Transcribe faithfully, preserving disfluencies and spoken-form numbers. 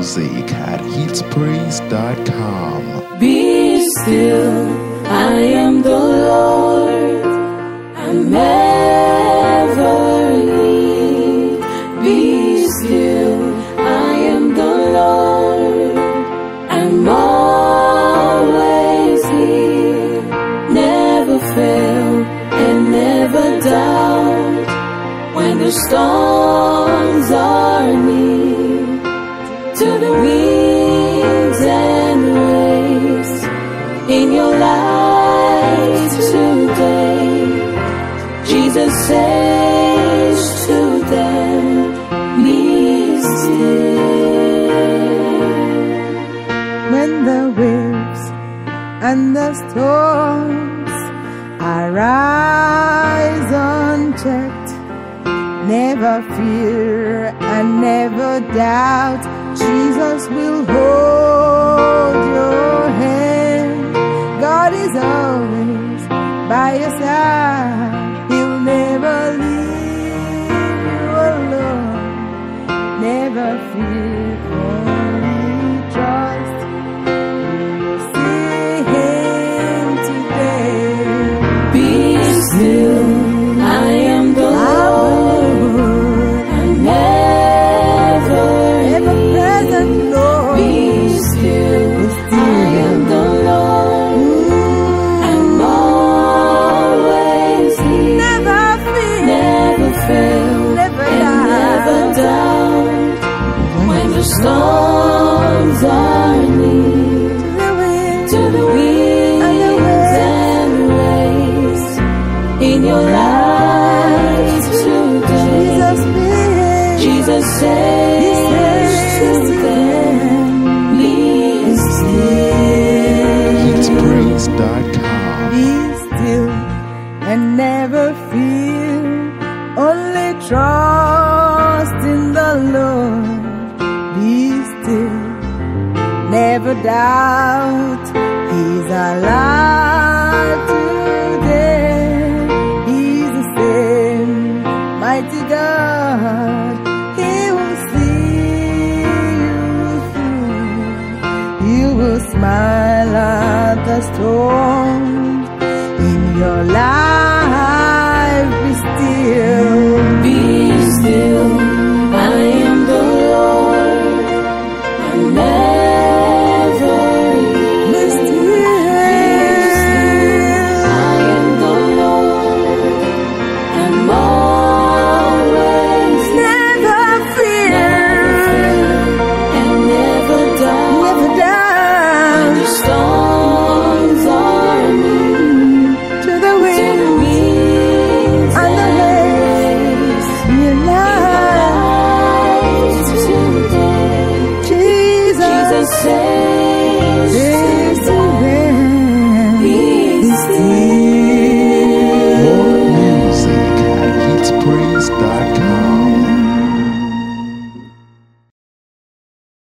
music at hits praise dot com. Be still, I am the Lord, I'm never leave. Be still, I am the Lord, I'm always here. Never fail and never doubt when the storms are near. To the winds and waves in your life today, Jesus says to them, be still. When the waves and the storms arise unchecked, never fear and never doubt, Jesus will hold your hand. God is always by your side. He'll never leave you alone. Never fear, only trust. You'll see Him today. Be still, I am the Lord, I'm never ever-present Lord. Be still, I am the Lord, I'm always here. Never fear, Never fail, never and never doubt when the storms are near. To the winds and waves in your life today, Jesus says to them, be still. hits praise dot com. Be still and never fear. Only trust in the Lord. Be still, never doubt. He's alive today. He's the same mighty God. He will see you through. You will smile at the storm in your life. Be still. Be still, I am the Lord, I'm never leave. Be still. I am the Lord, I'm always Never fear, and never doubt. never When doubt. the storms are near, To the to the wind winds and the waves, your life life today, Jesus Jesus says is to the them, way. be still.